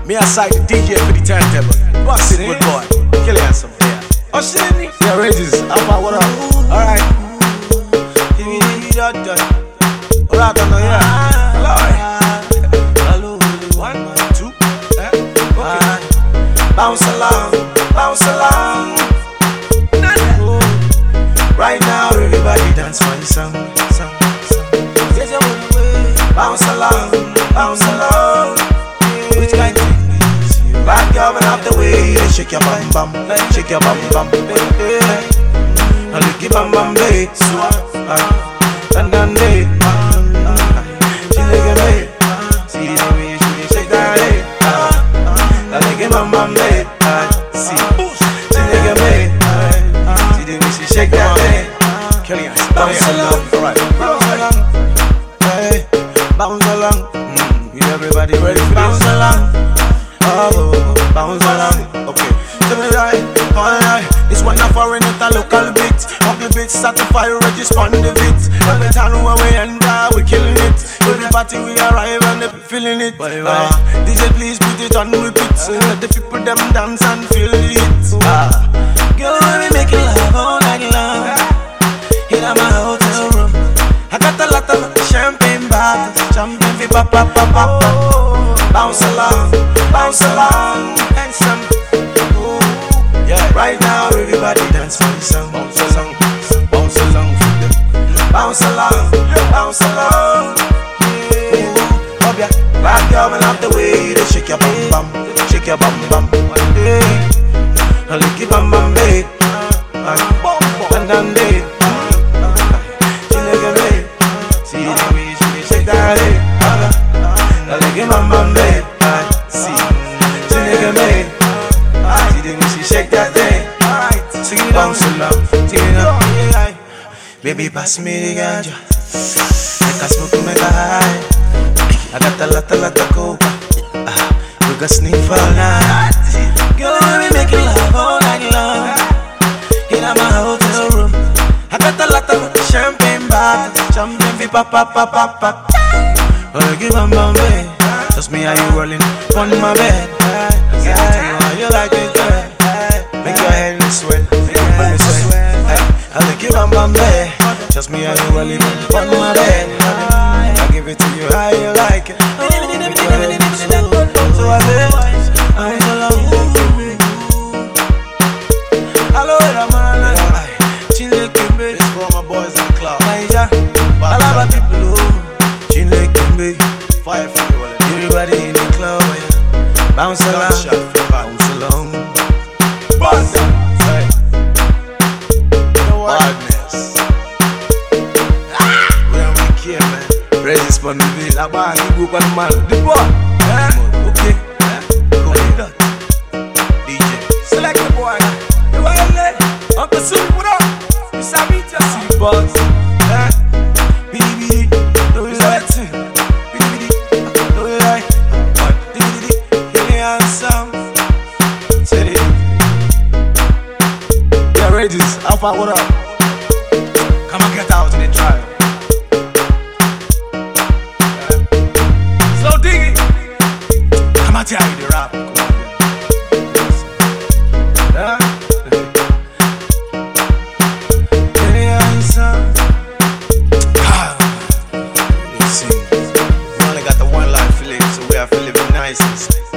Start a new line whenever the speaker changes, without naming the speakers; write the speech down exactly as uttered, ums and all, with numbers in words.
Me aside the D J for the turntable. Box it, good boy. Kill it some. Yeah. Oh, shit. Yeah, Regis. Alpha, what up? Alright. Alright, I know, yeah. Hello. One, two, eh? Okay. Bounce along, bounce along. Right now, everybody dance my song, song, song. Bounce along, bounce along. Which kind of thing is you? Back up and out the way. Shake your bum bum, shake your bum bum. And lick your bum bum, babe. And then they, she lick it, babe. See the way she shake that, babe. And lick your bum bum, babe. See, she lick it, babe. See the way she shake that, babe. Bounce along, alright. Bounce along, hey, bounce along. Everybody ready for bounce this? Along. Oh, bounce along. Okay. To the right, alright. This one not foreign, it's a local beat. Up the beat, certify, register on the beat. Every time where we enter, we killing it. Every party we arrive and they feeling it. Uh, D J please put it on repeat. So let the people them dance and feel it. Uh, girl, we make it love all night long. In my hotel room, I got a lot of champagne bottles, champagne fi pop pop pop pop. Bounce along, bounce along, and some. Ooh, yeah. Right now everybody dance for the song. Bounce along, bounce along, bounce along, bounce along. Ooh, oh yeah. Back up and out the way, they shake your bum bum, shake your bum bum. Hey, I lick your bum bum, babe. And then they. See the way she shake that leg. I like it, my mom, babe. See, she like it, babe. See the way she shake that leg. Sing it down, so loud, sing it up. Baby, pass me the ganja. Make a smoke to make a high. I got a lot, a lot of coke. We got sniff all night. Girl, we make it love all night long. In my hotel room, I got a lot of champagne bottles, champagne fi pop pop pop pop pop. Oh, give a mom, babe. Just me how you rolling on my bed. Yeah, how you like it, girl. Make your head swell, make your body swell. I like give a mom, babe. Just me how you rolling on my bed. I give it to you how you like it. So I said, I'm so long. Hello, man. Chill, Kimbe. This for my boys in the club. I love my people, oh. Chill, Kimbe. Fire for you, everybody in the club. Bounce along, bounce along. Bounce along. Badness. We don't really care, man. Regis for the beat. I buy a new group on the man. The boy. Okay. Go ahead. D J. Select the boy. You want to let Uncle Sue, what up? You sabi just see bugs. Baby, do you like it? Baby, do you like it? Baby, give me a song. Say it. Yeah, Regis, Alpha, what up? Come and get out in the trial. So dig it. Come and tell you the rap. Come on, yeah. We only got the one life to live, so we have to live it nice.